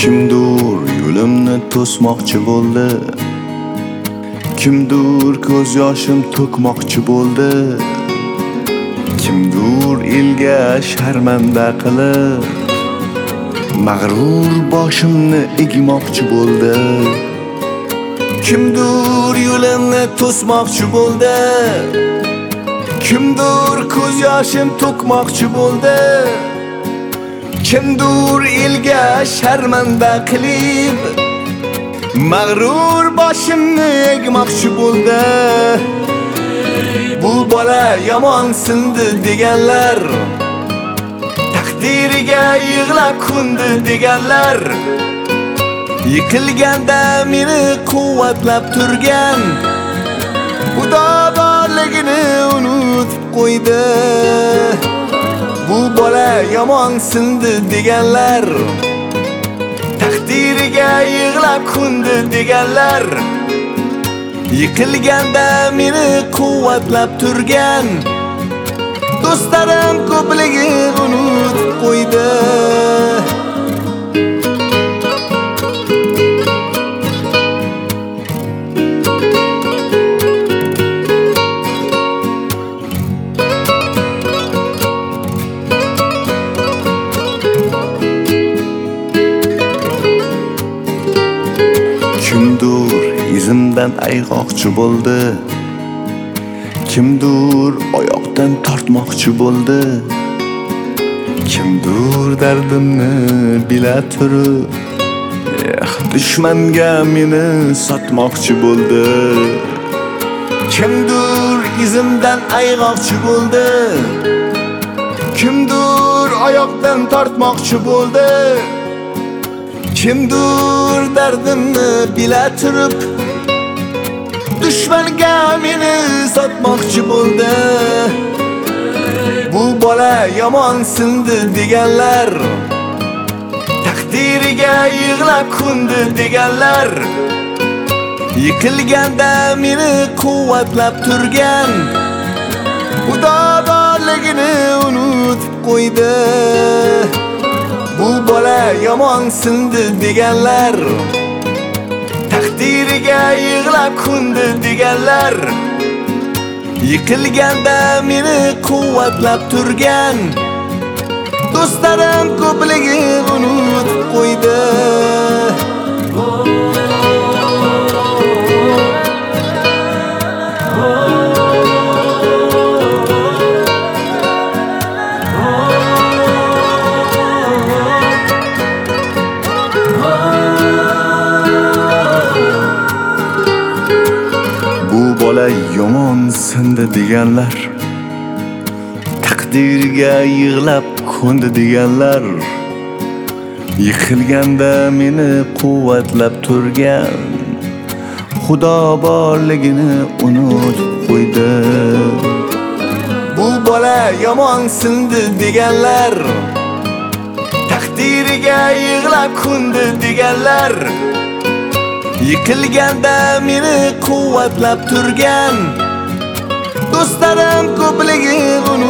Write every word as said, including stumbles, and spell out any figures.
Kimdur yo'limni to'smoqchi bo'ldi, kimdur ko'z yoshim to'kmoqchi bo'ldi, kimdur elga sharmanda qilib mag'rur boshimni egmoqchi bo'ldi. Kimdur yo'limni to'smoqchi bo'ldi, kimdur ko'z yoshim to'kmoqchi bo'ldi, kimdur elga sharmanda qilib mag'rur boshimni egmoqchi bo'ldi. Bu bola yomon sindi deganlar, taqdiriga yig'lab kundi deganlar, yiqilganda meni quvvatlab turgan Xudo borligini unutib qo'ydi. Bu bola yomon sindi deganlar, taqdiriga yig'lab kundi deganlar, yiqilganda meni quvvatlab turgan do'stlarim ko'pligi unutib qo'ydi. Kimdur izimdan ayg'oqchi bo'ldi, kimdur oyoqdan tortmoqchi bo'ldi, kimdur dardimni bila turib eh dushmanga meni sotmoqchi bo'ldi. Kimdur izimdan ayg'oqchi bo'ldi, kimdur oyoqdan tortmoqchi bo'ldi, kimdur dardimni bila turib dushmanga meni sotmoqchi bo'ldi. Bu bola yomon sindi deganlar, taqdiriga yig'lab kundi deganlar, yiqilganda meni quvvatlab turgan Xudo borligini unutib qo'ydi. Bu bola yomon sindi deganlar, taqdiriga yig'lab kundi deganlar, yiqilganda meni quvvatlab turgan do'stlarim ko'pligi unutib qo'ydi. Bola yomon sindi deganlar, taqdirga yig'lab kundi deganlar, yiqilganda meni quvvatlab turgan Xudo borligini unutib qo'ydi. Bu bola yomon sindi deganlar, taqdiriga yig'lab kundi deganlar, yiqilganda meni quvvatlab turgan do'stlarim ko'pligi